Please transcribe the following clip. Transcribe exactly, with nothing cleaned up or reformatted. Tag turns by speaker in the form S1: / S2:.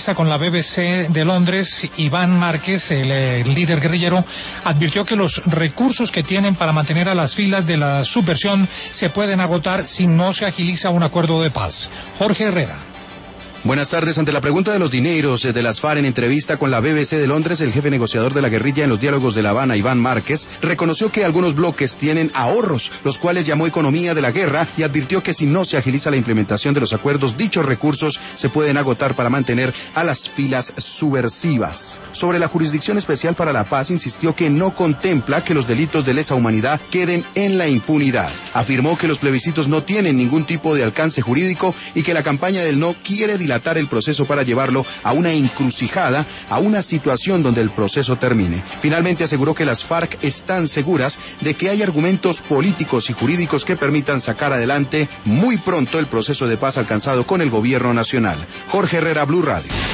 S1: entrevista con la B B C de Londres, Iván Márquez, el, el líder guerrillero, advirtió que los recursos que tienen para mantener a las filas de la subversión se pueden agotar si no se agiliza un acuerdo de paz. Jorge Herrera.
S2: Buenas tardes. Ante la pregunta de los dineros de las FARC en entrevista con la B B C de Londres, el jefe negociador de la guerrilla en los diálogos de La Habana, Iván Márquez, reconoció que algunos bloques tienen ahorros, los cuales llamó economía de la guerra, y advirtió que si no se agiliza la implementación de los acuerdos, dichos recursos se pueden agotar para mantener a las filas subversivas. Sobre la Jurisdicción Especial para la Paz, insistió que no contempla que los delitos de lesa humanidad queden en la impunidad. Afirmó que los plebiscitos no tienen ningún tipo de alcance jurídico y que la campaña del no quiere dilatar el proceso para llevarlo a una encrucijada, a una situación donde el proceso termine. Finalmente aseguró que las FARC están seguras de que hay argumentos políticos y jurídicos que permitan sacar adelante muy pronto el proceso de paz alcanzado con el gobierno nacional. Jorge Herrera, Blue Radio.